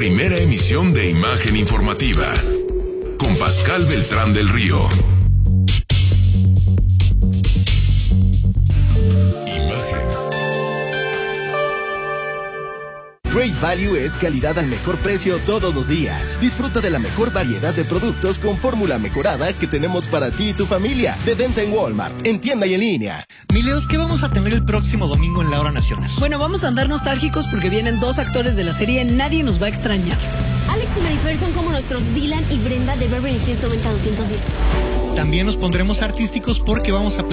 primera emisión de Imagen Informativa, con Pascal Beltrán del Río. Great Value es calidad al mejor precio todos los días. Disfruta de la mejor variedad de productos con fórmula mejorada que tenemos para ti y tu familia. De venta en Walmart, en tienda y en línea. Mileos, ¿qué vamos a tener el próximo domingo en la hora nacional? Bueno, vamos a andar nostálgicos porque vienen 2 actores de la serie Nadie nos va a extrañar. Alex y Marifer son como nuestros Dylan y Brenda de Beverly Hills 90210. También nos pondremos artísticos porque vamos a